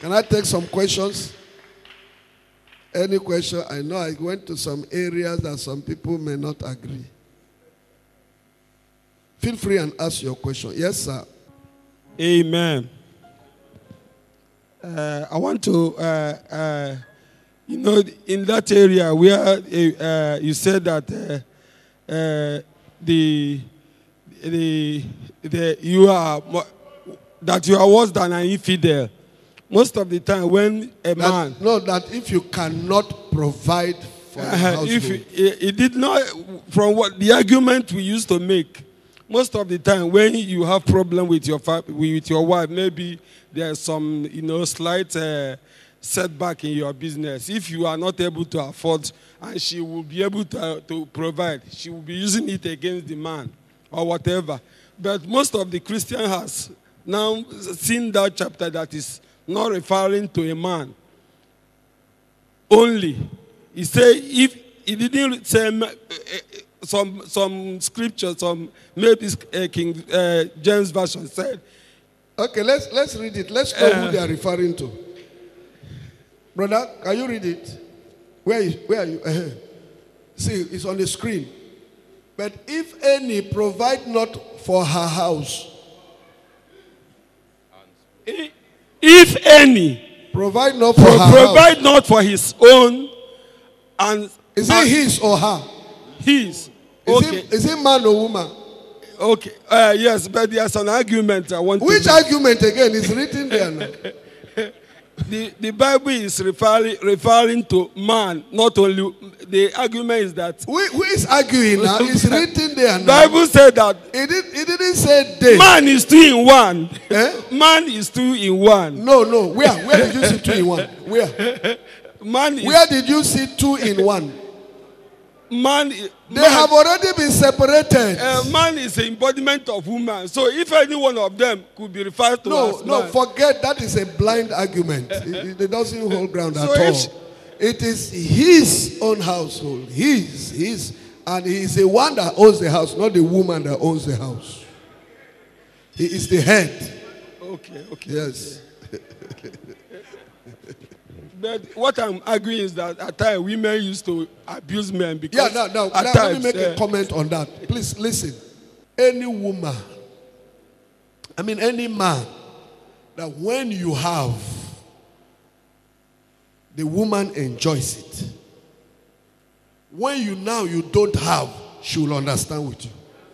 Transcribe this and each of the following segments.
Can I take some questions? Any question? I know I went to some areas that some people may not agree. Feel free and ask your question. Yes, sir. Amen. I want to, in that area where you said that you are worse than an infidel. Most of the time, when a man that if you cannot provide for the household, if it did not, from what the argument we used to make. Most of the time, when you have problem with your wife, maybe there's some slight setback in your business. If you are not able to afford, and she will be able to provide, she will be using it against the man or whatever. But most of the Christian has now seen that chapter that is not referring to a man only. He say if he didn't say some scriptures, maybe King James version said. Okay, let's read it. Let's know who they are referring to. Brother, can you read it? Where are you? See, it's on the screen. But if any provide not for her house. If any provide not for her provide house. Not for his own, and is it his or her? His. Okay. Is it man or woman? Okay. Yes, but there's an argument I want. Which argument again is written there now? The Bible is referring to man, not only. The argument is that who is arguing now? It's written there now. Bible said that it didn't say they. Man is 2 in 1. Man is 2 in 1. No. Where did you see 2 in 1? Where? Where did you see 2 in 1? They have already been separated. Man is the embodiment of woman. So if any one of them could be referred to as man. Forget that is a blind argument. It doesn't hold ground at all. It is his own household. His. And he is the one that owns the house, not the woman that owns the house. He is the head. Okay. Yes. But what I'm arguing is that at times women used to abuse men because let me make a comment on that. Please listen. Any woman, any man, that when you have, the woman enjoys it. When you don't have, she will understand with you.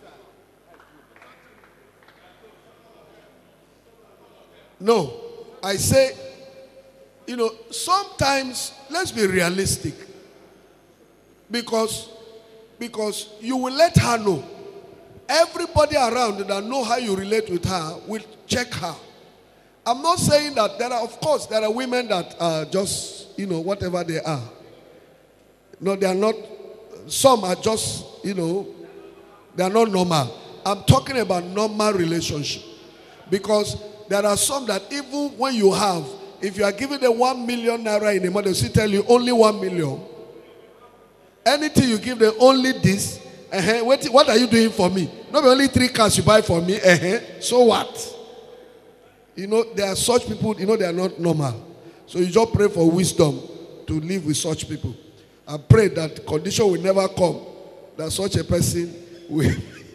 No, I say, sometimes, let's be realistic. Because you will let her know. Everybody around that know how you relate with her will check her. I'm not saying that there are women that are just, whatever they are. No, they are not. Some are just, they are not normal. I'm talking about normal relationship. Because there are some that even when you have, if you are giving them 1 million naira in a month, they'll tell you only 1 million. Anything you give them, only this. What are you doing for me? Not only 3 cars you buy for me. So what? There are such people, they are not normal. So you just pray for wisdom to live with such people. I pray that condition will never come that such a person will.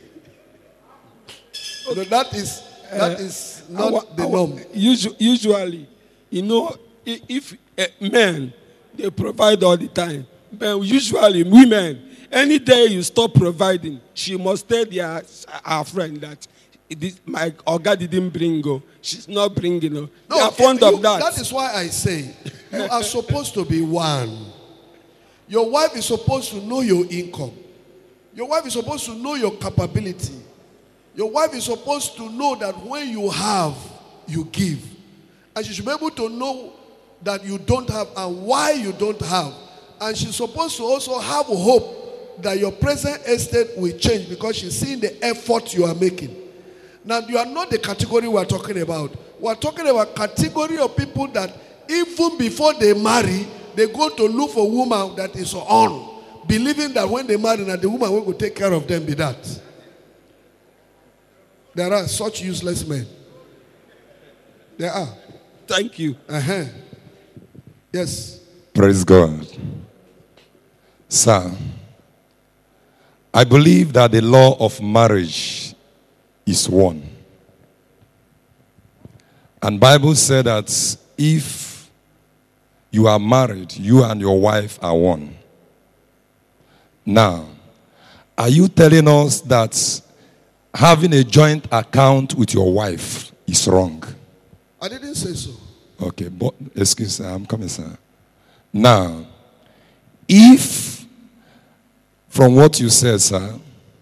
That is not the norm. Usually, if men, they provide all the time. But usually, women, any day you stop providing, she must tell her friend that my Oga didn't bring her. She's not bringing her. They are fond of that. That is why I say, you are supposed to be one. Your wife is supposed to know your income. Your wife is supposed to know your capability. Your wife is supposed to know that when you have, you give. And she should be able to know that you don't have and why you don't have. And she's supposed to also have hope that your present estate will change because she's seeing the effort you are making. Now, you are not the category we are talking about. We are talking about category of people that even before they marry, they go to look for a woman that is on, believing that when they marry, that the woman will take care of them be that. There are such useless men. There are. Thank you. Uh-huh. Yes. Praise God. Sir, I believe that the law of marriage is one. And Bible said that if you are married, you and your wife are one. Now, are you telling us that having a joint account with your wife is wrong? I didn't say so. Okay, but excuse me, I'm coming, sir. Now, if from what you said, sir,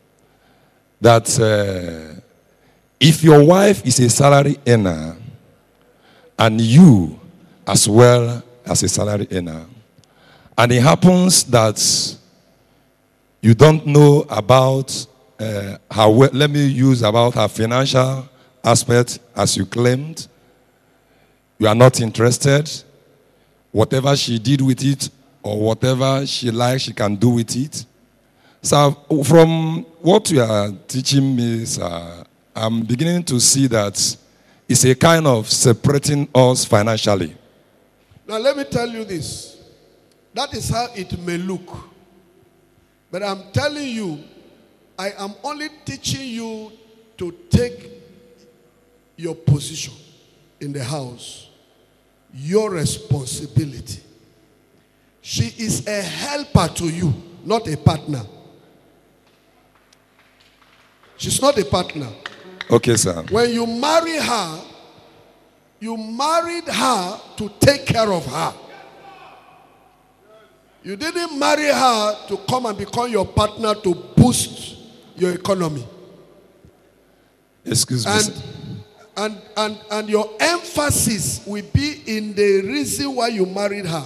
that if your wife is a salary earner and you as well as a salary earner, and it happens that you don't know about let me use about her financial aspect as you claimed, you are not interested, whatever she did with it or whatever she likes, she can do with it. So from what you are teaching me, sir, I'm beginning to see that it's a kind of separating us financially. Now let me tell you this. That is how it may look. But I'm telling you, I am only teaching you to take your position in the house, your responsibility. She is a helper to you, not a partner. She's not a partner. Okay, sir. When you marry her, you married her to take care of her. You didn't marry her to come and become your partner to boost your economy. Excuse me, sir. And your emphasis will be in the reason why you married her.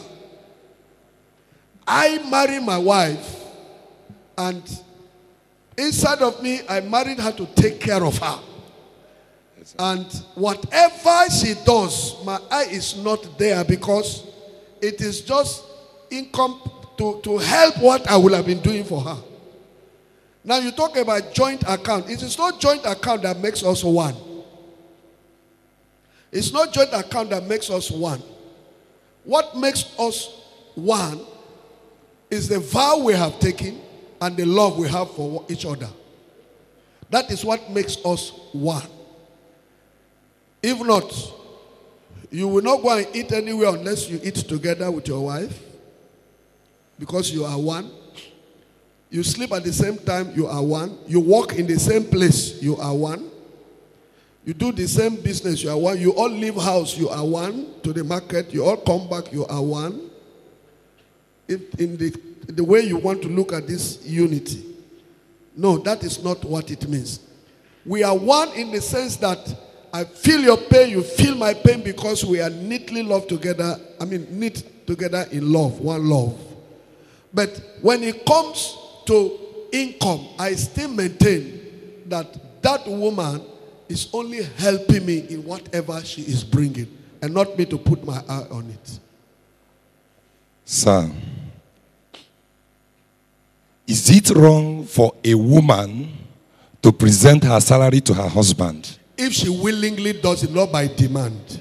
I married my wife, and inside of me, I married her to take care of her. And whatever she does, my eye is not there because it is just income to help what I will have been doing for her. Now you talk about joint account. It is not joint account that makes us one. It's not joint account that makes us one. What makes us one is the vow we have taken and the love we have for each other. That is what makes us one. If not, you will not go and eat anywhere unless you eat together with your wife, because you are one. You sleep at the same time, you are one. You walk in the same place, you are one. You do the same business, you are one. You all leave house, you are one. To the market, you all come back, you are one. If in the way you want to look at this unity. No, that is not what it means. We are one in the sense that I feel your pain, you feel my pain, because we are neatly loved together. Knit together in love, one love. But when it comes to income, I still maintain that that woman is only helping me in whatever she is bringing, and not me to put my eye on it. Sir, is it wrong for a woman to present her salary to her husband? If she willingly does it, not by demand.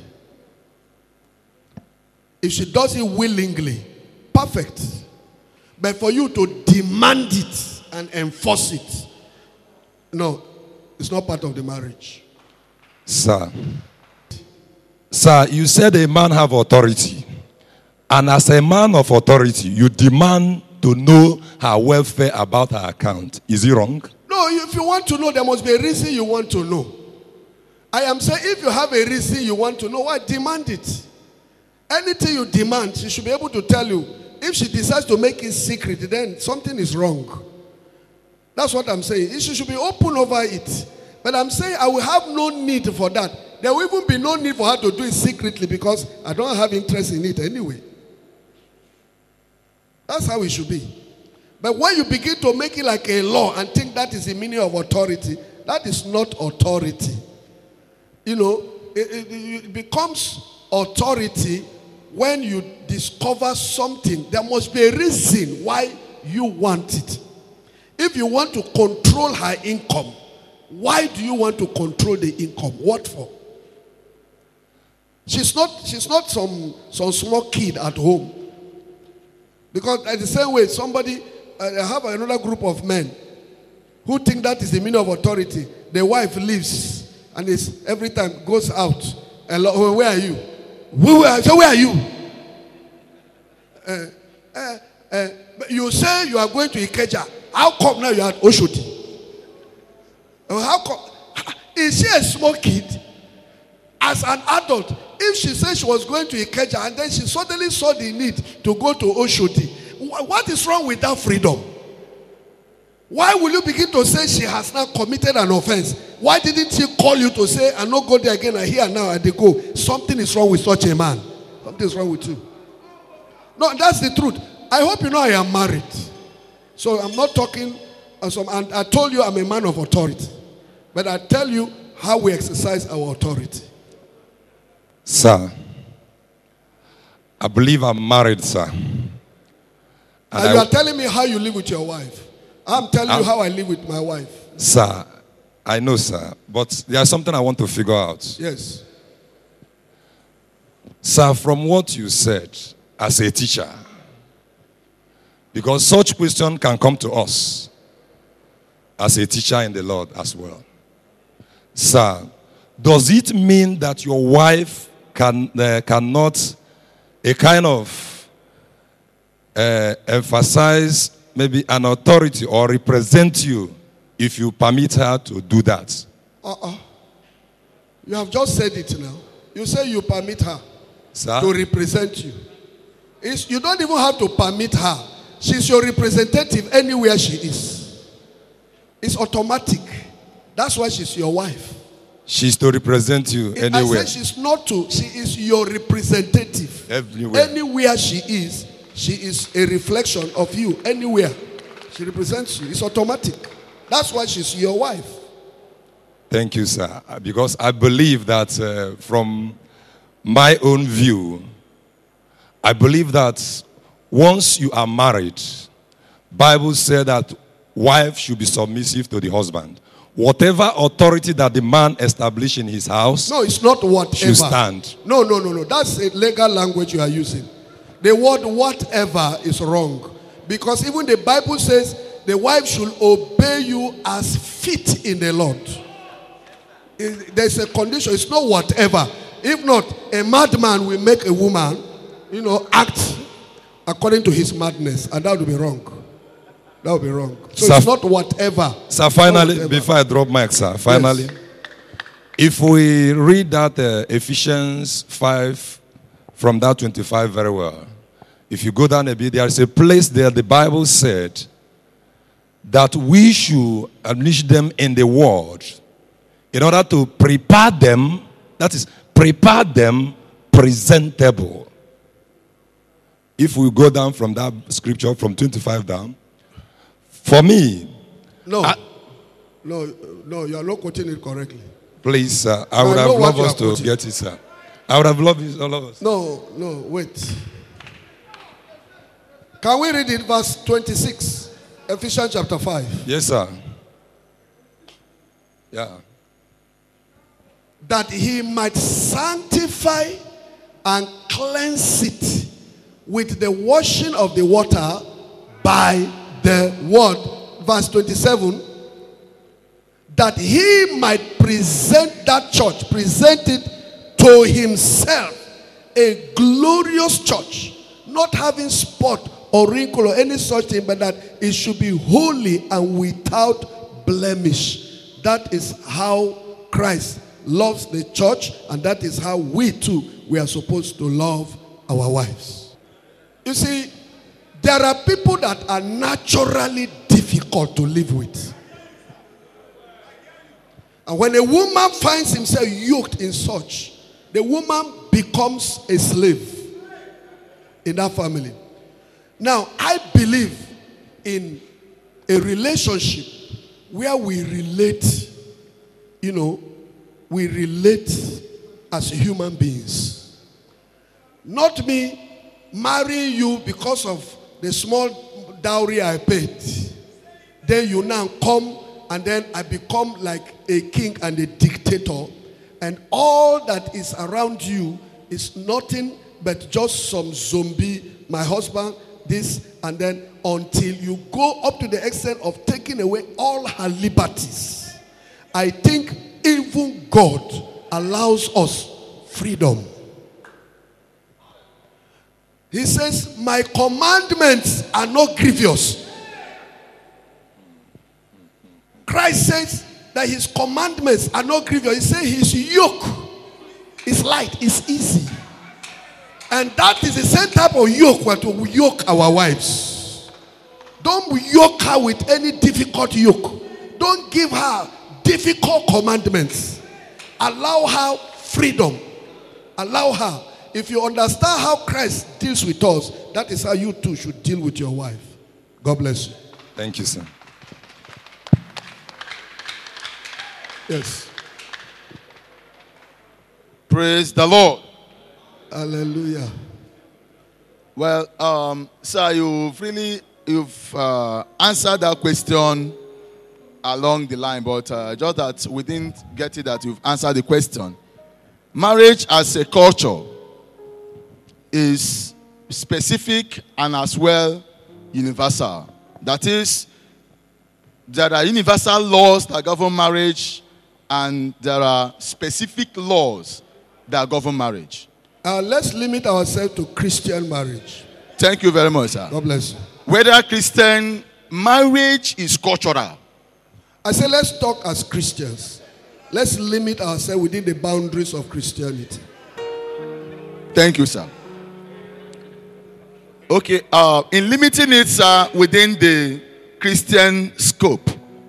If she does it willingly, perfect. But for you to demand it and enforce it, no, it's not part of the marriage. Sir, you said a man have authority. And as a man of authority, you demand to know her welfare about her account. Is it wrong? No, if you want to know, there must be a reason you want to know. I am saying if you have a reason you want to know, why demand it? Anything you demand, she should be able to tell you. If she decides to make it secret, then something is wrong. That's what I'm saying. She should be open over it. But I'm saying I will have no need for that. There will even be no need for her to do it secretly, because I don't have interest in it anyway. That's how it should be. But when you begin to make it like a law and think that is the meaning of authority, that is not authority. You know, it becomes authority when you discover something. There must be a reason why you want it. If you want to control her income, why do you want to control the income? What for? She's not some small kid at home. Because at the same way, I have another group of men who think that is the meaning of authority. The wife leaves and is every time goes out. Where are you? Where are you? You say you are going to Ikeja. How come now you are at Oshodi? How come? Is she a small kid? As an adult, if she said she was going to Ikeja and then she suddenly saw the need to go to Oshodi, what is wrong with that freedom? Why will you begin to say she has now committed an offense? Why didn't she call you to say, I not go there again, I here now, and they go? Something is wrong with such a man. Something is wrong with you. No, that's the truth. I hope you know I am married. So I'm not talking, and I told you I'm a man of authority. But I tell you how we exercise our authority. Sir, I believe I'm married, sir. And you are telling me how you live with your wife. I'm telling you how I live with my wife. Sir, I know, sir. But there's something I want to figure out. Yes. Sir, from what you said as a teacher, because such question can come to us as a teacher in the Lord as well. Sir, does it mean that your wife cannot a kind of emphasize maybe an authority or represent you if you permit her to do that? You have just said it now. You say you permit her, sir, to represent you. You don't even have to permit her. She's your representative anywhere she is. It's automatic. That's why she's your wife. She's to represent you anywhere. I said she's not to. She is your representative. Everywhere. Anywhere she is a reflection of you. Anywhere. She represents you. It's automatic. That's why she's your wife. Thank you, sir. Because I believe that from my own view, I believe that once you are married, Bible said that wife should be submissive to the husband. Whatever authority that the man established in his house, no, it's not whatever. Should stand. No. That's a legal language you are using. The word whatever is wrong. Because even the Bible says the wife should obey you as fit in the Lord. There's a condition. It's not whatever. If not, a madman will make a woman, act according to his madness. And that would be wrong. That would be wrong. So it's not whatever. Sir, finally, before I drop mic, sir, finally, yes. If we read that Ephesians 5 from that 25 very well, if you go down a bit, there is a place there the Bible said that we should admonish them in the word in order to prepare them, that is, prepare them presentable. If we go down from that scripture from 25 down, for me, no, you are not quoting it correctly. Please, sir, I would have loved us to get it, sir. I would have loved it, all of us. No, wait. Can we read it, verse 26, Ephesians chapter 5? Yes, sir. Yeah. That he might sanctify and cleanse it with the washing of the water by the word. Verse 27, that he might present that church, present it to himself, a glorious church, not having spot or wrinkle or any such thing, but that it should be holy and without blemish. That is how Christ loves the church, and that is how we too, we are supposed to love our wives. You see, there are people that are naturally difficult to live with. And when a woman finds himself yoked in such, the woman becomes a slave in that family. Now, I believe in a relationship where we relate, we relate as human beings. Not me marrying you because of the small dowry I paid. Then you now come and then I become like a king and a dictator. And all that is around you is nothing but just some zombie, my husband, this, and then until you go up to the extent of taking away all her liberties. I think even God allows us freedom. He says, my commandments are not grievous. Christ says that his commandments are not grievous. He says his yoke is light, is easy. And that is the same type of yoke we're to yoke our wives. Don't yoke her with any difficult yoke. Don't give her difficult commandments. Allow her freedom. Allow her. If you understand how Christ deals with us, that is how you too should deal with your wife. God bless you. Thank you, sir. Yes. Praise the Lord. Hallelujah. Well, sir, you've answered that question along the line, but just that we didn't get it that you've answered the question. Marriage as a culture is specific and as well universal. That is, there are universal laws that govern marriage, and there are specific laws that govern marriage. Let's limit ourselves to Christian marriage. Thank you very much, sir. God bless you. Whether Christian marriage is cultural. I say let's talk as Christians. Let's limit ourselves within the boundaries of Christianity. Thank you, sir. Okay, in limiting it, sir, within the Christian scope,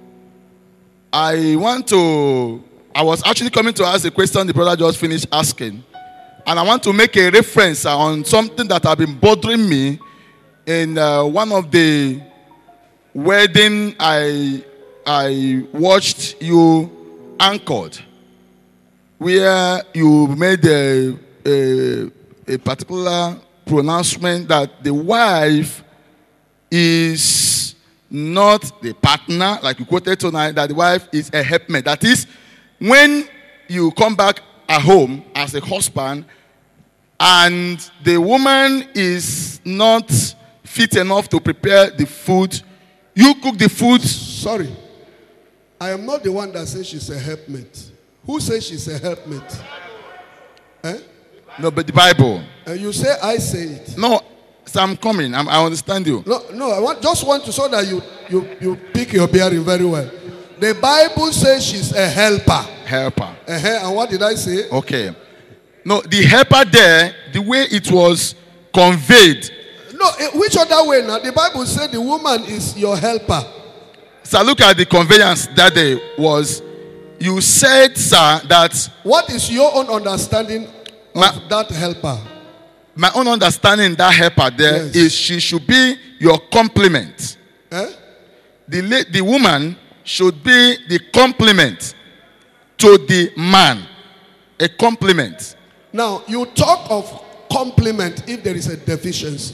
I was actually coming to ask a question the brother just finished asking. And I want to make a reference on something that has been bothering me in one of the wedding I watched you anchored, where you made a particular pronouncement that the wife is not the partner, like you quoted tonight, that the wife is a helpmate. That is, when you come back at home as a husband and the woman is not fit enough to prepare the food, you cook the food. Sorry, I am not the one that says she's a helpmate. Who says she's a helpmate? Eh? No, but the Bible. You say I say it. No, so I'm coming. I understand you. No, I just want to so that you pick your bearing very well. The Bible says she's a helper. Helper. And what did I say? Okay. No, the helper there, the way it was conveyed. No, which other way now? The Bible said the woman is your helper. So look at the conveyance that day was. You said, sir, that. What is your own understanding of that helper? My own understanding that helper there is she should be your complement. Eh? The woman should be the complement to the man. A complement. Now, you talk of complement if there is a deficiency.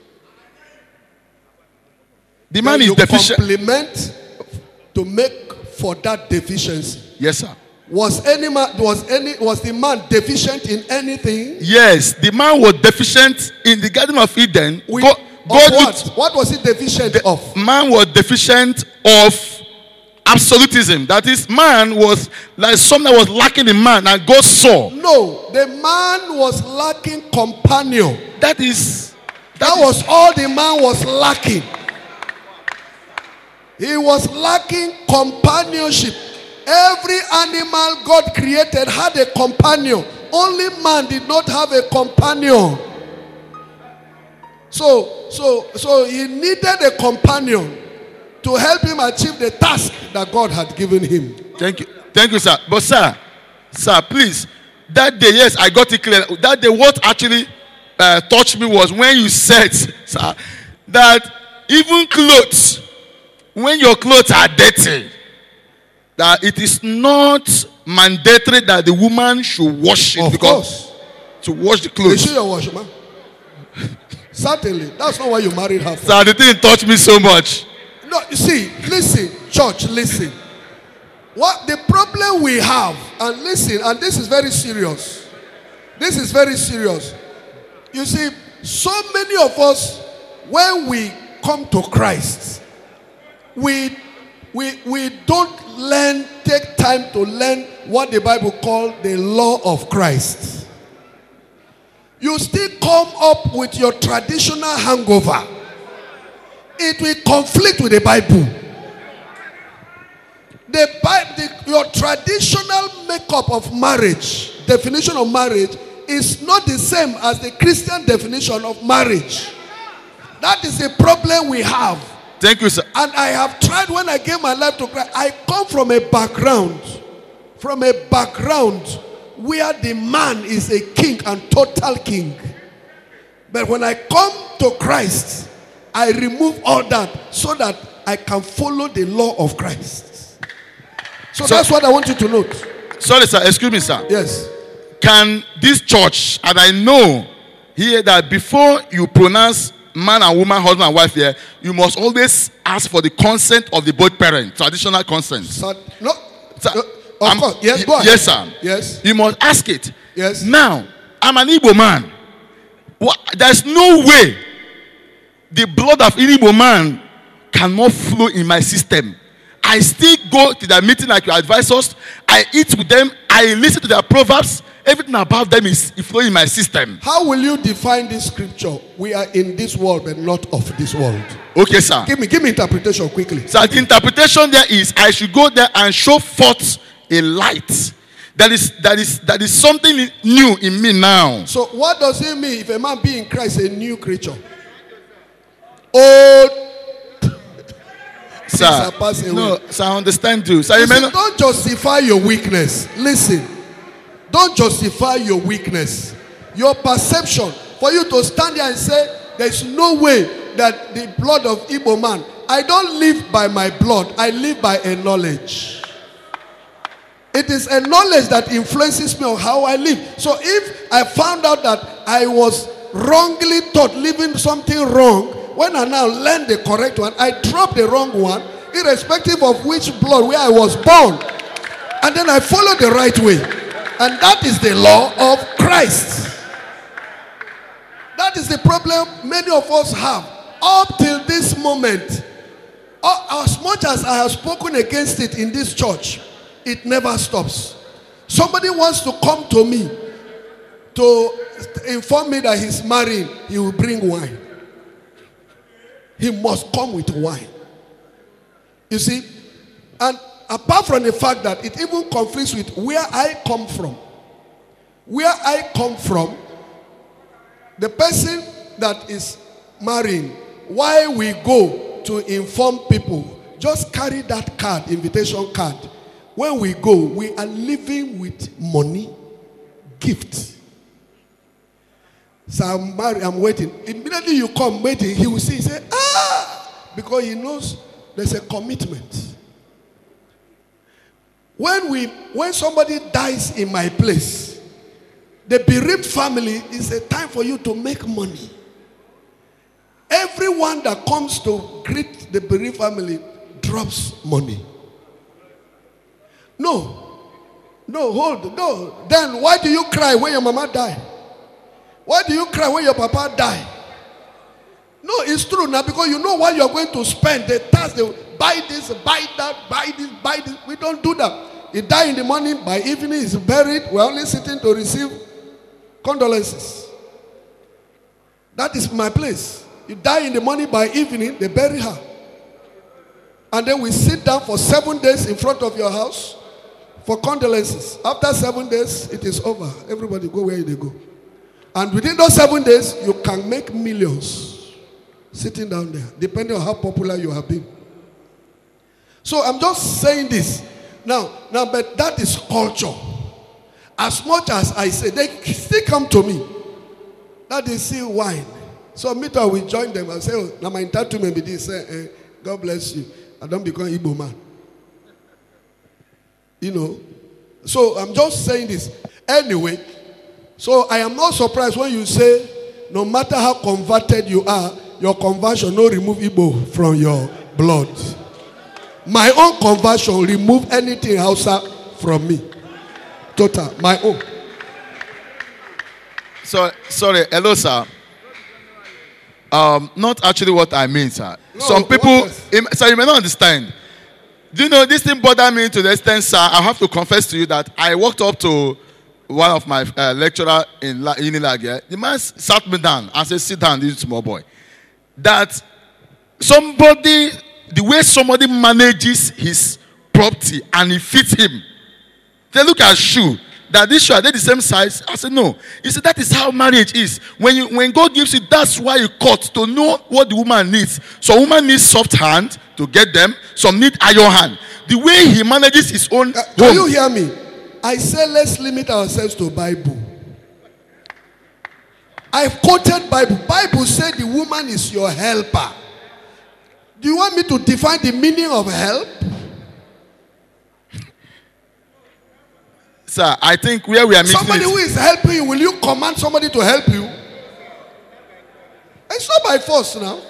The man is deficient. Complement to make for that deficiency. Yes, sir. Was the man deficient in anything? Yes, the man was deficient in the Garden of Eden. What was he deficient of? Man was deficient of absolutism. That is, man was like something that was lacking in man, and God saw. No, the man was lacking companion. That was all the man was lacking. He was lacking companionship. Every animal God created had a companion. Only man did not have a companion. So he needed a companion to help him achieve the task that God had given him. Thank you, sir. But sir, please, that day, yes, I got it clear. That day, what actually touched me was when you said, sir, that even clothes, when your clothes are dirty, that it is not mandatory that the woman should wash it. Of course. To wash the clothes. Is she your washer? Certainly. That's not why you married her for. Sir, the thing touched me so much. No, you see, listen, church, listen. What the problem we have, and listen, and this is very serious. This is very serious. You see, so many of us, when we come to Christ, we don't take time to learn what the Bible calls the law of Christ. You still come up with your traditional hangover. It will conflict with the Bible. Your traditional makeup of marriage, definition of marriage, is not the same as the Christian definition of marriage. That is a problem we have. Thank you, sir. And I have tried when I gave my life to Christ. I come from a background where the man is a king and total king. But when I come to Christ, I remove all that so that I can follow the law of Christ. So that's what I want you to note. Sorry, sir. Excuse me, sir. Yes. Can this church, and I know here that before you pronounce man and woman, husband and wife here, you must always ask for the consent of the both parents, traditional consent. So, no. Sir, Of course. Yes, go ahead. Yes, sir. Yes. You must ask it. Yes. Now, I'm an Igbo man. There's no way the blood of an Igbo man cannot flow in my system. I still go to their meeting like you advise us. I eat with them. I listen to their proverbs. Everything about them is flowing in my system. How will you define this scripture? We are in this world but not of this world. Okay, sir. Give me interpretation quickly. So the interpretation there is I should go there and show forth a light. That is something new in me now. So what does it mean if a man be in Christ a new creature? Old Sir, no, sir, I understand you. Sir, don't justify your weakness. Listen, don't justify your weakness. Your perception. For you to stand there and say, there's no way that the blood of Igbo man, I don't live by my blood, I live by a knowledge. It is a knowledge that influences me on how I live. So if I found out that I was wrongly taught, living something wrong, when I now learn the correct one, I drop the wrong one, irrespective of which blood where I was born. And then I follow the right way. And that is the law of Christ. That is the problem many of us have. Up till this moment, as much as I have spoken against it in this church, it never stops. Somebody wants to come to me to inform me that he's marrying, he will bring wine. He must come with wine. You see? And apart from the fact that it even conflicts with where I come from. Where I come from, the person that is marrying, while we go to inform people, just carry that card, invitation card. When we go, we are living with money, gift. So I'm married, I'm waiting. Immediately you come waiting, he will see, he say, because he knows there's a commitment. When somebody dies in my place, the bereaved family is a time for you to make money. Everyone that comes to greet the bereaved family drops money. No, then why do you cry when your mama died? Why do you cry when your papa died? No, it's true now, because you know what you're going to spend. The task, they buy this, buy that, buy this, buy this. We don't do that. He died in the morning, by evening he's buried. We're only sitting to receive condolences. That is my place. You die in the morning, by evening they bury her. And then we sit down for 7 days in front of your house for condolences. After 7 days, it is over. Everybody go where they go. And within those 7 days, you can make millions sitting down there, depending on how popular you have been. So I'm just saying this. Now, but that is culture. As much as I say, they still come to me. That they see wine. So me too, I will join them and say, oh, now my entitlement be this. God bless you. I don't become Igbo man. You know. So I'm just saying this. Anyway, so I am not surprised when you say, no matter how converted you are, your conversion no remove Igbo from your blood. My own conversion remove anything Hausa from me. Total, my own. Sorry. Hello, sir. Not actually what I mean, sir. No, Some people, what sir, you may not understand. Do you know this thing bothered me to the extent, sir? I have to confess to you that I walked up to one of my lecturer in Unilag. Yeah? The man sat me down and said, "Sit down, this small boy." That somebody, the way somebody manages his property and it fits him. They look at shoe. That this shoe, are they the same size? I said, no. He said, that is how marriage is. When God gives you, that's why you cut, to know what the woman needs. Some woman needs soft hand to get them. Some need iron hand. The way he manages his own Can home. you hear me? I say let's limit ourselves to Bible. I've quoted Bible. Bible said the woman is your helper. Do you want me to define the meaning of help? Sir, I think where we are missing Somebody who it. is helping you, will you command somebody to help you? It's not by force now.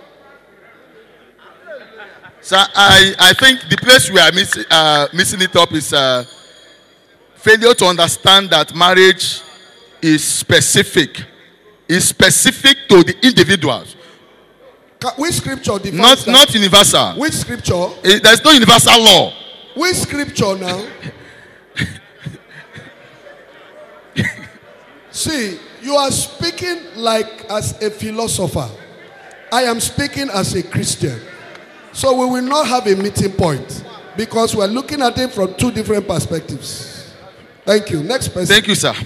Sir, I think the place we are missing it up is failure to understand that marriage is specific. It's specific to the individuals. Which scripture defines that? Not universal. Which scripture? There's no universal law. Which scripture now? See, you are speaking like as a philosopher. I am speaking as a Christian. So we will not have a meeting point because we are looking at it from two different perspectives. Thank you. Next person. Thank you, sir.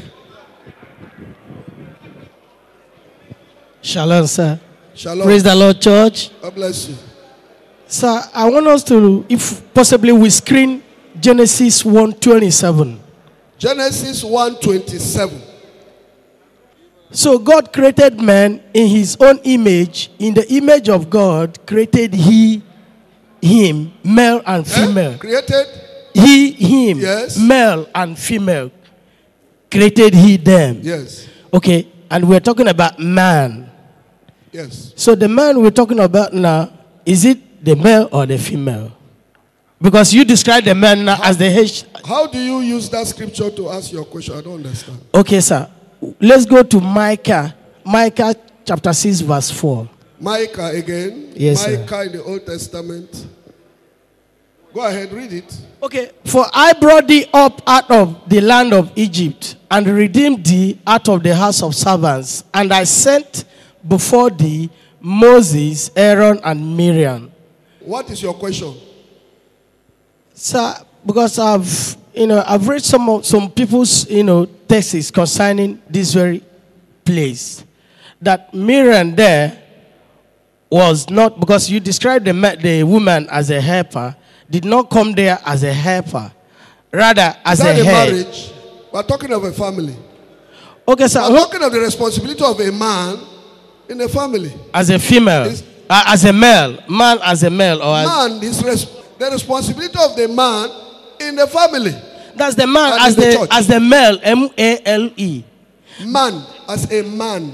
Shalom, sir. Shalom. Praise the Lord, church. God bless you. Sir, I want us to, if possibly, we screen Genesis 1:27. Genesis 1:27. So God created man in his own image. In the image of God created he him, male and female. Created? He, him, Yes. male and female. Created he them. Yes. Okay, and we're talking about man. Yes. So the man we're talking about now, is it the male or the female? Because you describe the man now as the H. How do you use that scripture to ask your question? I don't understand. Okay, sir. Let's go to Micah. Micah chapter 6, verse 4. Micah again. Yes, sir. Micah in the Old Testament. Go ahead, read it. Okay. For I brought thee up out of the land of Egypt, and redeemed thee out of the house of servants. And I sent before thee Moses, Aaron, and Miriam. What is your question? Sir, because I've read some people's, texts concerning this very place. That Miriam there was not, because you described the woman as a helper, did not come there as a helper, rather as Is a that a head. marriage? We're talking of a family. Okay, sir. We're talking of the responsibility of a man in a family. As a female, as a male, man as a male, or as, Man is the responsibility of the man in the family. that's the man And as in the the church. as the male, M-A-L-E. Man as a man.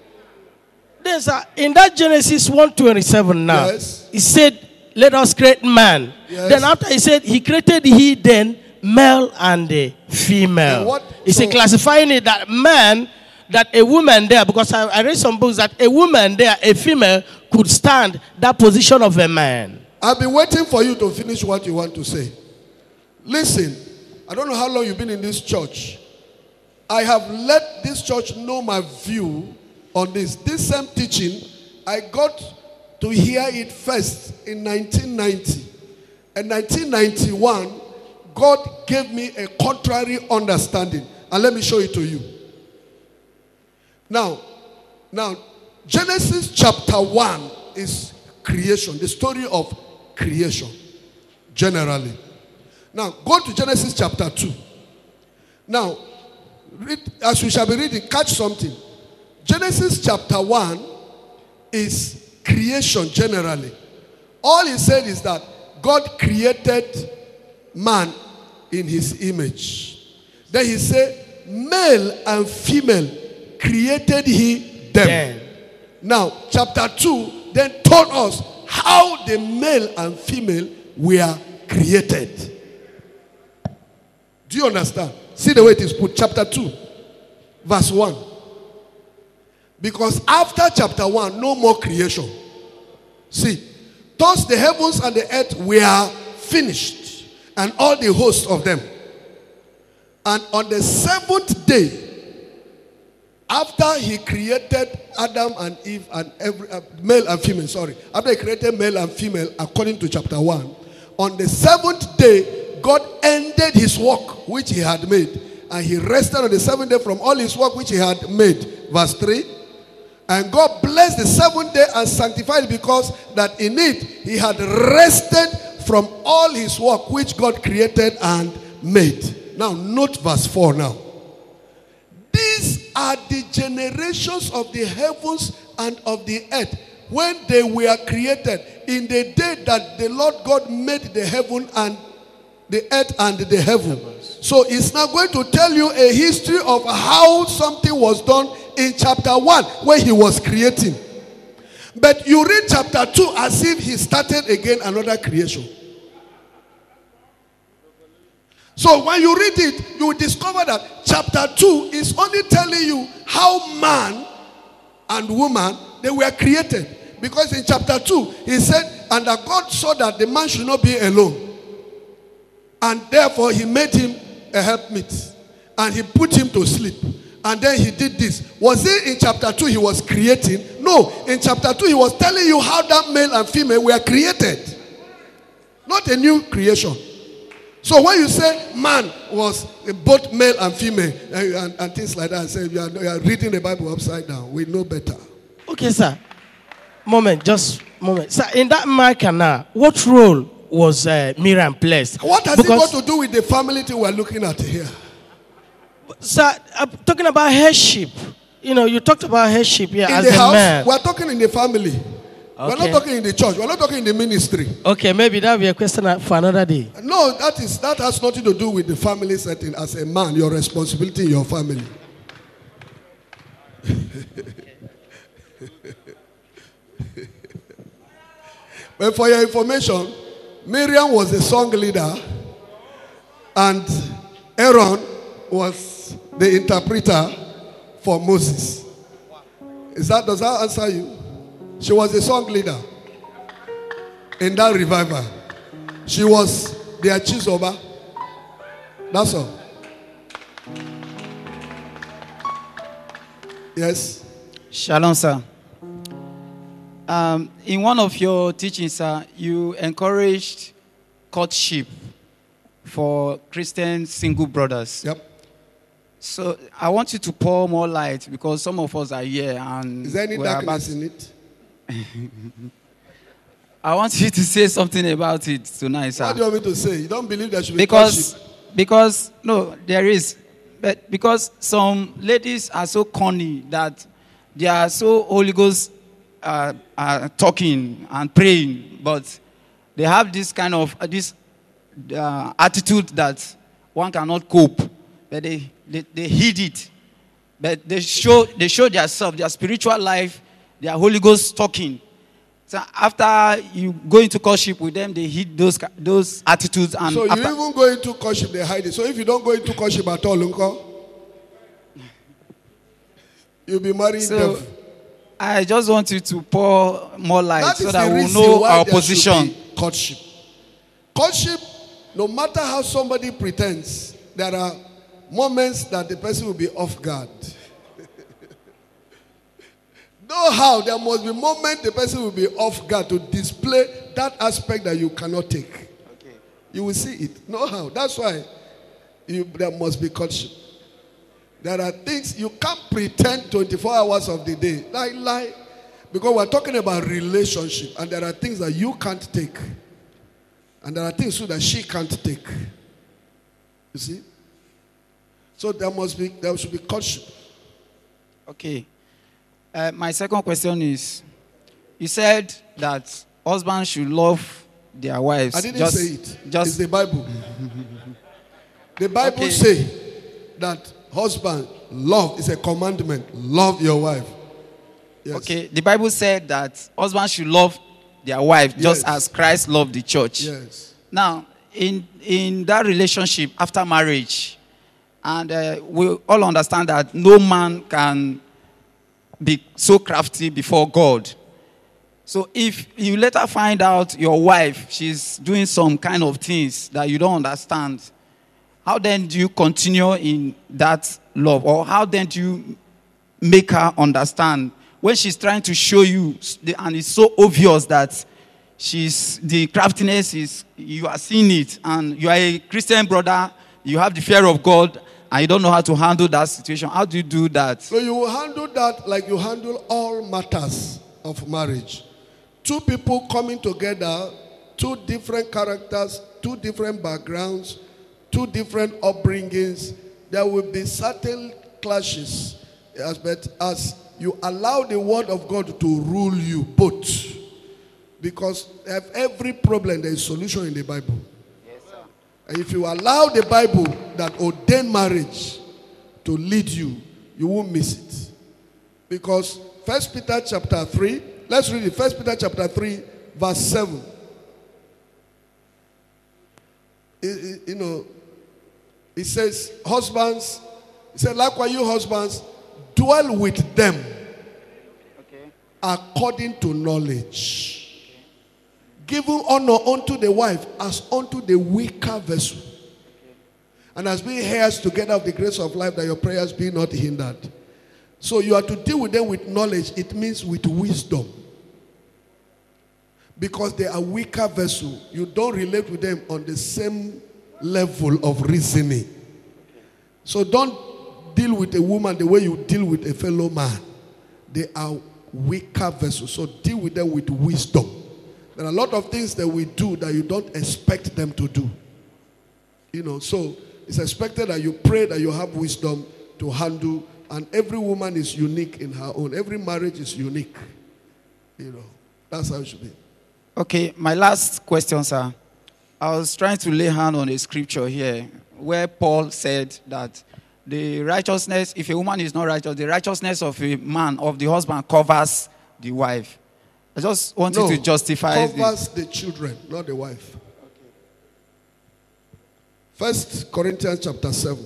Then, sir, in that Genesis 1:27 now, Yes. he said, "Let us create man." Yes. Then after he said, he created he then male and the female. And what- He said, so- classifying it that man, that a woman there, because I read some books that a woman there, a female, could stand that position of a man. I've been waiting for you to finish what you want to say. Listen, I don't know how long you've been in this church. I have let this church know my view on this. This same teaching, I got to hear it first in 1990. In 1991, God gave me a contrary understanding. And let me show it to you. Now, Genesis chapter 1 is creation, the story of creation, generally. Now, go to Genesis chapter 2. Now, read, as we shall be reading, catch something. Genesis chapter 1 is creation generally. All he said is that God created man in his image. Then he said, male and female created he them. Then. Now, chapter 2 then told us how the male and female were created. Do you understand? See the way it is put. Chapter 2, verse 1. Because after chapter 1, no more creation. See, thus the heavens and the earth were finished, and all the hosts of them. And on the seventh day, after he created Adam and Eve and every male and female, after he created male and female according to chapter 1, on the seventh day, God ended his work which he had made, and he rested on the seventh day from all his work which he had made. Verse 3. And God blessed the seventh day and sanctified it, because that in it he had rested from all his work which God created and made. Now note verse 4 now. These are the generations of the heavens and of the earth when they were created, in the day that the Lord God made the heaven and the earth and the heaven. So it's now going to tell you a history of how something was done in chapter 1 when he was creating. But you read chapter 2 as if he started again another creation. So when you read it, you will discover that chapter 2 is only telling you how man and woman, they were created. Because in chapter 2, he said, and that God saw that the man should not be alone. And therefore he made him a helpmeet. And he put him to sleep. And then he did this. Was it in chapter 2 he was creating? No. In chapter 2 he was telling you how that male and female were created. Not a new creation. So when you say man was both male and female and things like that, say you are reading the Bible upside down. We know better. Okay, sir. Just moment. Sir, in that Mile Canal, what role was Miriam placed? What has it got to do with the family thing we're looking at here? Sir, I'm talking about headship. You know, you talked about headship here as the house, man. we're talking in the family. Okay. We're not talking in the church. We're not talking in the ministry. Okay, maybe that will be a question for another day. No, that has nothing to do with the family setting. As a man, your responsibility in your family. But for your information, Miriam was the song leader and Aaron was the interpreter for Moses. Does that answer you? She was the song leader in that revival. She was the Achizoba. That's all. Yes. Shalom, sir. In one of your teachings, sir, you encouraged courtship for Christian single brothers. Yep. So I want you to pour more light, because some of us are here and is there any darkness in it? I want you to say something about it tonight, sir. What do you want me to say? You don't believe there should be courtship? Because no, there is. But because some ladies are so corny that they are so Holy Ghost talking and praying, but they have this kind of attitude that one cannot cope. But they hid it. But they show themselves, their spiritual life, their Holy Ghost talking. So after you go into courtship with them, they hid those attitudes. And so you even go into courtship, they hide it. So if you don't go into courtship at all, Uncle, you'll be married. So I just want you to pour more light so that we'll reason know why our there position. should be courtship. Courtship, no matter how somebody pretends, there are moments that the person will be off guard. Know how there must be moments the person will be off guard to display that aspect that you cannot take. Okay. You will see it. Know how. That's why there must be courtship. There are things you can't pretend 24 hours of the day. Lie. Because we're talking about relationship, and there are things that you can't take. And there are things too that she can't take. You see? So there should be courtship. Okay. My second question is, you said that husbands should love their wives. I didn't say it. It's the Bible. The Bible says that husband, love is a commandment. Love your wife. Yes. Okay. The Bible said that husbands should love their wife just as Christ loved the church. Yes. Now, in that relationship after marriage, and we all understand that no man can be so crafty before God. So if you later find out your wife, she's doing some kind of things that you don't understand, how then do you continue in that love? Or how then do you make her understand when she's trying to show you, and it's so obvious that the craftiness is, you are seeing it, and you are a Christian brother, you have the fear of God, and you don't know how to handle that situation. How do you do that? So you will handle that like you handle all matters of marriage. Two people coming together, two different characters, two different backgrounds, two different upbringings. There will be certain clashes, but as you allow the word of God to rule you both, because every problem there is solution in the Bible. Yes, sir. And if you allow the Bible that ordained marriage to lead you, you won't miss it. Because 1 Peter chapter 3, let's read it. 1 Peter chapter 3, verse 7. It says, husbands, it said, likewise you husbands, dwell with them according to knowledge, giving honor unto the wife as unto the weaker vessel, and as being heirs together of the grace of life, that your prayers be not hindered. So you are to deal with them with knowledge. It means with wisdom, because they are weaker vessel. You don't relate with them on the same level of reasoning. So don't deal with a woman the way you deal with a fellow man. They are weaker vessels. So deal with them with wisdom. There are a lot of things that we do that you don't expect them to do. So it's expected that you pray, that you have wisdom to handle. And every woman is unique in her own. Every marriage is unique. That's how it should be. Okay, my last question, sir. I was trying to lay hand on a scripture here where Paul said that the righteousness, if a woman is not righteous, the righteousness of a man, of the husband, covers the wife. I just wanted to justify covers the children, not the wife. Okay. 1 Corinthians chapter 7.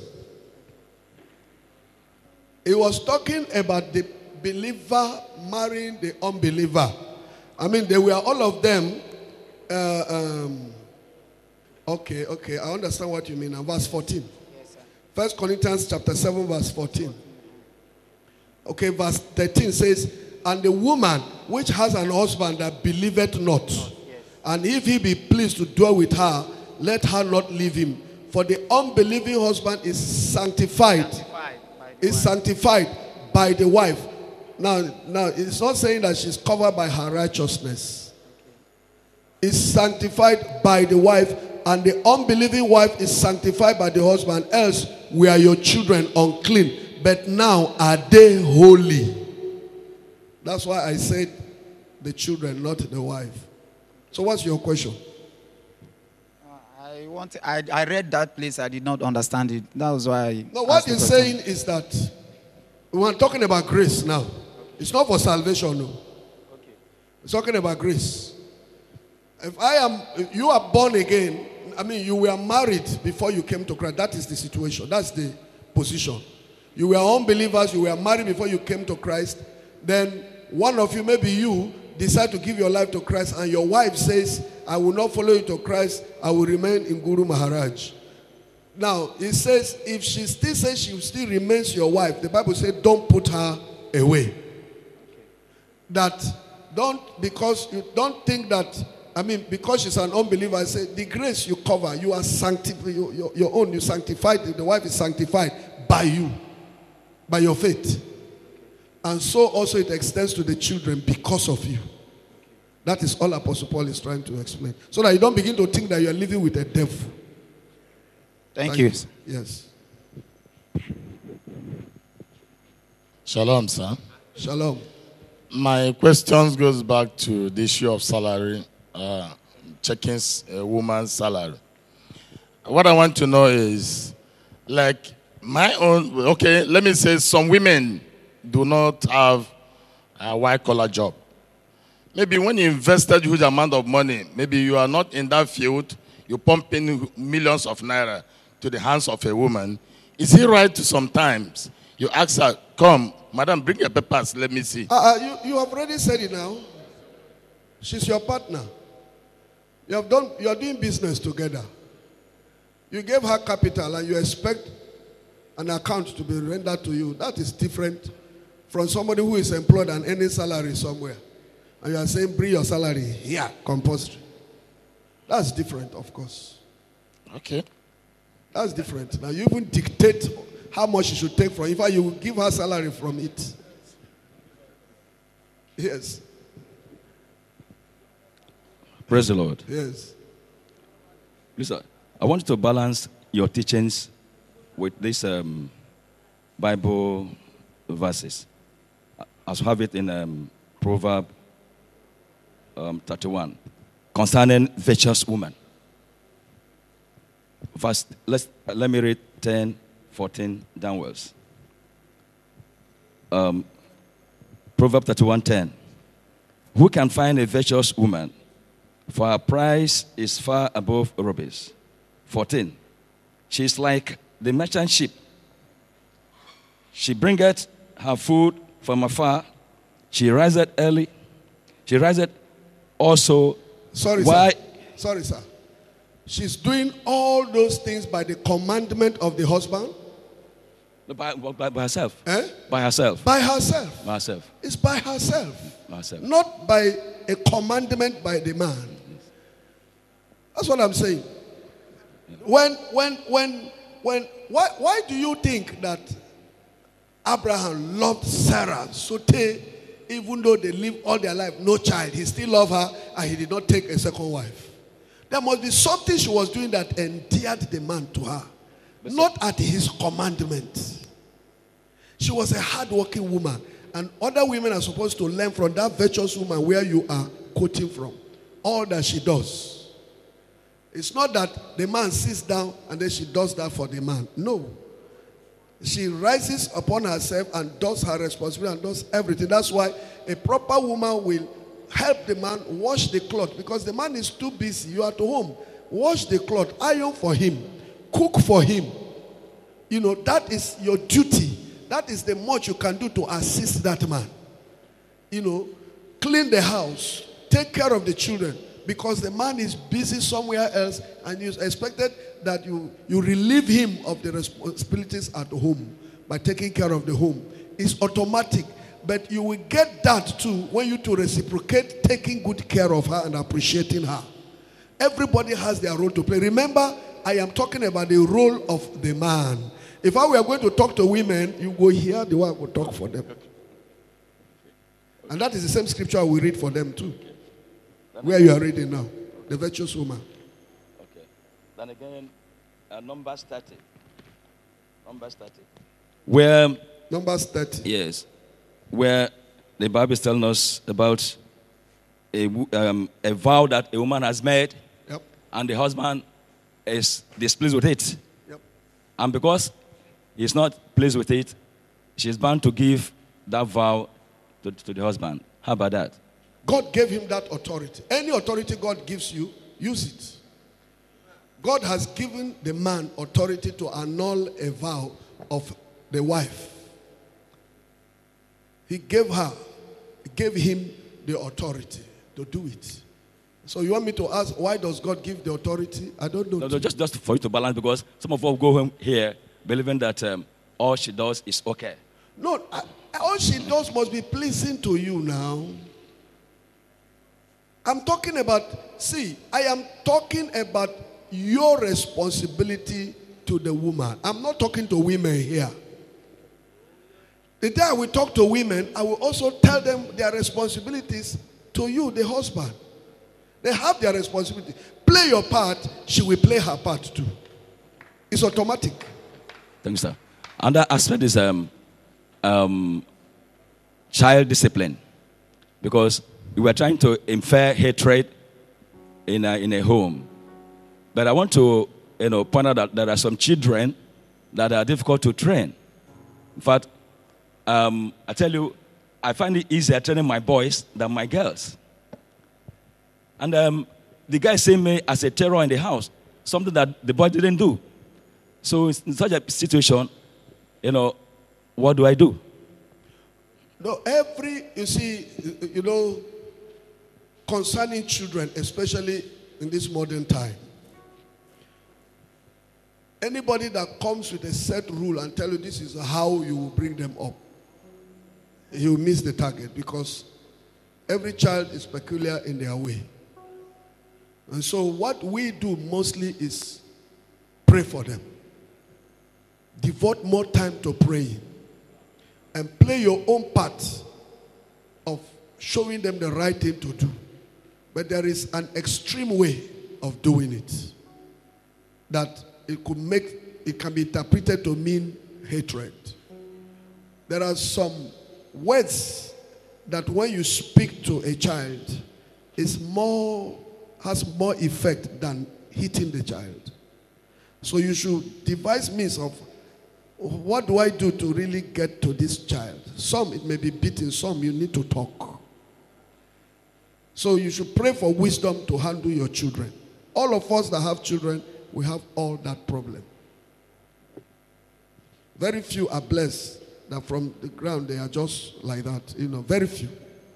He was talking about the believer marrying the unbeliever. I mean, they were all of them. Okay, I understand what you mean. Now, verse 14. Yes, sir. 1 Corinthians chapter 7, verse 14. Okay, verse 13 says, and the woman which has an husband that believeth not, and if he be pleased to dwell with her, let her not leave him. For the unbelieving husband is sanctified by the wife. Now, it's not saying that she's covered by her righteousness. It's sanctified by the wife, and the unbelieving wife is sanctified by the husband. Else were your children unclean, but now are they holy. That's why I said the children, not the wife. So what's your question? I read that place. I did not understand it. That was why. No, what he's saying is that we're talking about grace now. It's not for salvation, no. Okay. It's talking about grace. If you are born again, I mean, you were married before you came to Christ. That is the situation. That's the position. You were unbelievers. You were married before you came to Christ. Then one of you, maybe you, decide to give your life to Christ, and your wife says, I will not follow you to Christ. I will remain in Guru Maharaj. Now, it says, if she still says she still remains your wife, the Bible says, don't put her away. That because you don't think that, because she's an unbeliever, I say, the grace you cover, you are sanctified, your own, you sanctified, the wife is sanctified by you, by your faith. And so also it extends to the children because of you. That is all Apostle Paul is trying to explain. So that you don't begin to think that you are living with a devil. Thank you. Yes. Shalom, sir. Shalom. My question goes back to the issue of salary, checking a woman's salary. What I want to know is, like my own, okay, let me say some women do not have a white-collar job. Maybe when you invested a huge amount of money, maybe you are not in that field, you pump in millions of naira to the hands of a woman. Is it right to sometimes you ask her, come, Madam, bring your papers. Let me see. You have already said it now. She's your partner. You are doing business together. You gave her capital and you expect an account to be rendered to you. That is different from somebody who is employed and earning salary somewhere. And you are saying, bring your salary here, compulsory. That's different, of course. Okay. That's different. Now you even dictate how much she should take from it. In fact, you will give her salary from it. Yes. Praise the Lord. Yes. Listen, I want you to balance your teachings with these Bible verses. As we have it in Proverbs 31, concerning virtuous woman. Verse, let me read 10, 14 downwards. Proverbs 31:10. Who can find a virtuous woman? For her price is far above rubies. 14. She is like the merchant ship. She bringeth her food from afar. She riseth early. She riseth also. Sorry, why? sir. Sorry, sir. She's doing all those things by the commandment of the husband? By herself. Eh? By herself. By herself. By herself. It's by herself. By herself. Not by a commandment by the man. That's what I'm saying. Why do you think that Abraham loved Sarah so even though they lived all their life, no child, he still loved her and he did not take a second wife? There must be something she was doing that endeared the man to her. Not at his commandment. She was a hard-working woman. And other women are supposed to learn from that virtuous woman where you are quoting from. All that she does. It's not that the man sits down and then she does that for the man. No. She rises upon herself and does her responsibility and does everything. That's why a proper woman will help the man wash the cloth, because the man is too busy. You are at home. Wash the cloth, iron for him, cook for him. You know, that is your duty. That is the much you can do to assist that man. You know, clean the house, take care of the children, because the man is busy somewhere else and you expected that you relieve him of the responsibilities at home by taking care of the home. It's automatic. But you will get that too when you to reciprocate taking good care of her and appreciating her. Everybody has their role to play. Remember, I am talking about the role of the man. If I were going to talk to women, you go here, the one will talk for them. And that is the same scripture we read for them too. Where you are reading now. The virtuous woman. Okay. Then again, Numbers 30. Numbers 30. Where... Numbers 30. Yes. Where the Bible is telling us about a vow that a woman has made, yep, and the husband is displeased with it. Yep. And because he's not pleased with it, she's bound to give that vow to the husband. How about that? God gave him that authority. Any authority God gives you, use it. God has given the man authority to annul a vow of the wife. He gave him the authority to do it. So you want me to ask, why does God give the authority? I don't know. No, just for you to balance, because some of us go home here believing that all she does is okay. No, all she does must be pleasing to you now. I'm talking about, I am talking about your responsibility to the woman. I'm not talking to women here. The day I will talk to women, I will also tell them their responsibilities to you, the husband. They have their responsibility. Play your part, she will play her part too. It's automatic. Thank you, sir. And that aspect is child discipline. Because we were trying to infer hatred in a home. But I want to point out that there are some children that are difficult to train. In fact, I tell you, I find it easier training my boys than my girls. And the guy seeing me as a terror in the house, something that the boy didn't do. So in such a situation, what do I do? No, you see, concerning children, especially in this modern time, anybody that comes with a set rule and tell you this is how you will bring them up, he will miss the target, because every child is peculiar in their way. And so what we do mostly is pray for them. Devote more time to praying. And play your own part of showing them the right thing to do. But there is an extreme way of doing it that it can be interpreted to mean hatred. There are some words that when you speak to a child has more effect than hitting the child. So you should devise means of, what do I do to really get to this child? Some it may be beating, some you need to talk. So you should pray for wisdom to handle your children. All of us that have children, we have all that problem. Very few are blessed that from the ground they are just like that. Very few.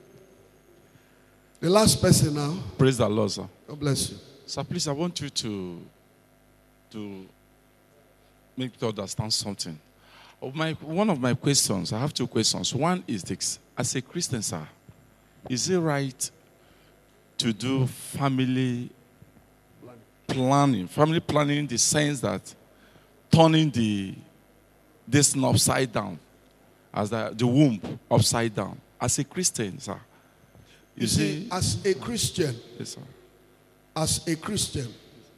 The last person now. Praise the Lord, sir. God bless you. Sir, please, I want you to make you understand something. One of my questions, I have two questions. One is this: as a Christian, sir, is it right to do family planning? Family planning in the sense that turning this upside down, as the womb upside down. As a Christian, sir. You see, as a Christian, yes, sir. As a Christian,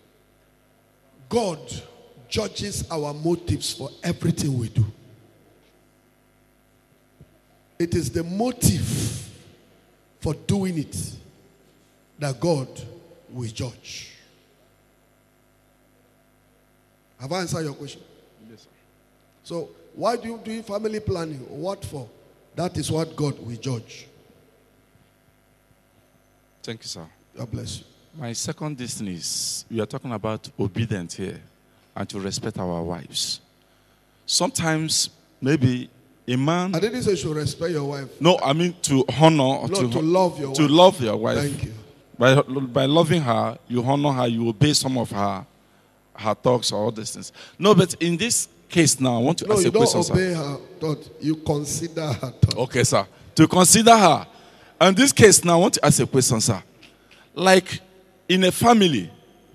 God judges our motives for everything we do. It is the motive for doing it that God will judge. Have I answered your question? Yes, sir. So, why do you do family planning? What for? That is what God will judge. Thank you, sir. God bless you. My second destiny is, we are talking about obedience here and to respect our wives. Sometimes, maybe a man... I didn't say you should respect your wife. No, I mean to honor... No, to love your wife. To love your wife. Thank you. By loving her, you honor her, you obey some of her talks or all these things. No, but in this case now, I want to ask a question, sir. No, you don't obey her thought. You consider her thought. Okay, sir. To consider her. In this case now, I want to ask a question, sir. Like in a family,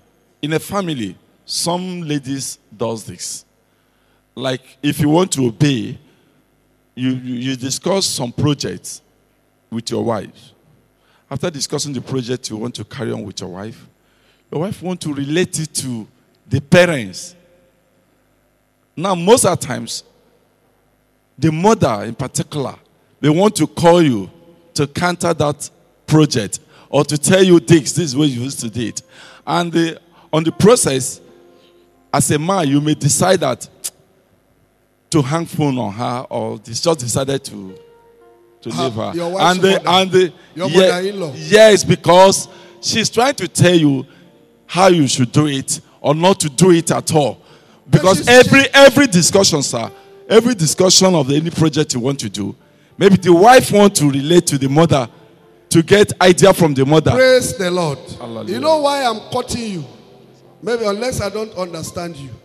some ladies does this. Like if you want to obey, you discuss some projects with your wife. After discussing the project you want to carry on with your wife want to relate it to the parents. Now, most of the times, the mother in particular, they want to call you to counter that project or to tell you this is what you used to do it. And on the process, as a man, you may decide that to hang phone on her or just decided to leave her. Your wife's mother. Your mother-in-law. Yes, because she's trying to tell you how you should do it or not to do it at all. Because every discussion, sir, every discussion of any project you want to do, maybe the wife wants to relate to the mother to get idea from the mother. Praise the Lord. Hallelujah. You know why I'm cutting you? Maybe unless I don't understand you.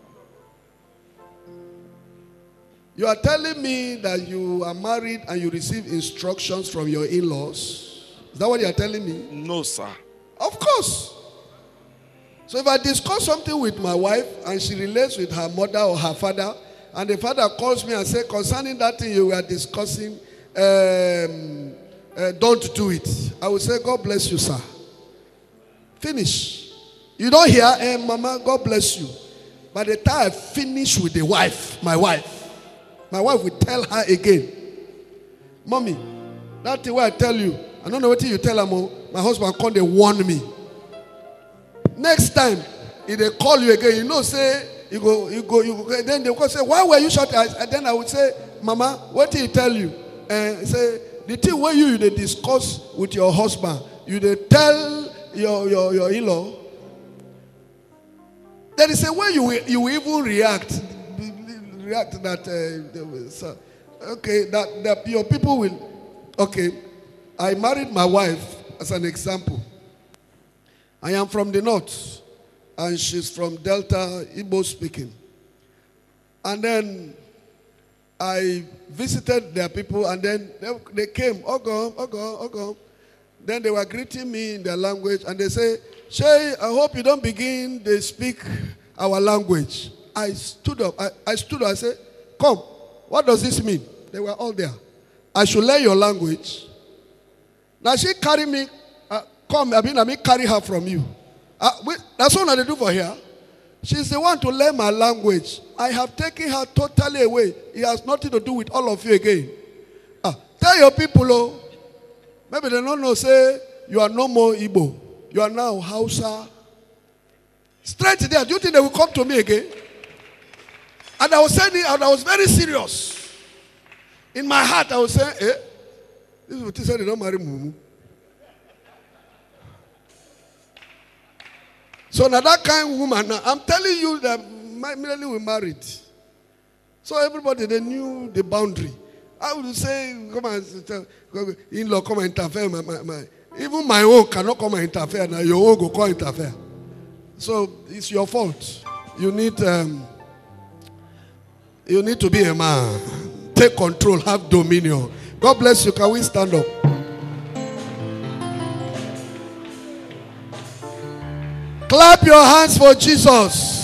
You are telling me that you are married and you receive instructions from your in-laws. Is that what you are telling me? No, sir. Of course. So if I discuss something with my wife and she relates with her mother or her father, and the father calls me and says, concerning that thing you were discussing, don't do it. I will say, God bless you, sir. Finish. You don't hear, Mama, God bless you. By the time I finish with the wife, my wife will tell her again, Mommy, that thing where I tell you, I don't know what you tell her, my husband called, they warn me. Next time, if they call you again, say, you go, then they will say, why were you shouting? And then I would say, Mama, what did he tell you? And say, the thing where you they discuss with your husband, you they tell your in-law. There is a way you will even react that Okay, that your people will. Okay, I married my wife as an example. I am from the north, and she's from Delta, Igbo speaking. And then I visited their people, and then they came, Ogo. Then they were greeting me in their language, and they say, Shay, I hope you don't begin, they speak our language. I stood up, I said, come, what does this mean? They were all there. I should learn your language. Now she carry me, I mean carry her from you. That's what I do for her. She's the one to learn my language. I have taken her totally away. It has nothing to do with all of you again. Tell your people, maybe they don't know, say, you are no more Igbo. You are now Hausa. Straight there. Do you think they will come to me again? And I was saying it, and I was very serious. In my heart, I was saying, this is what he said, they don't marry Mumu. So now that kind of woman, now, I'm telling you that immediately we married. So everybody, they knew the boundary. I would say, come and in-law, come and interfere. Even my own cannot come and interfere. Now your own go come interfere. So it's your fault. You need to be a man. Take control, have dominion. God bless you. Can we stand up? Clap your hands for Jesus.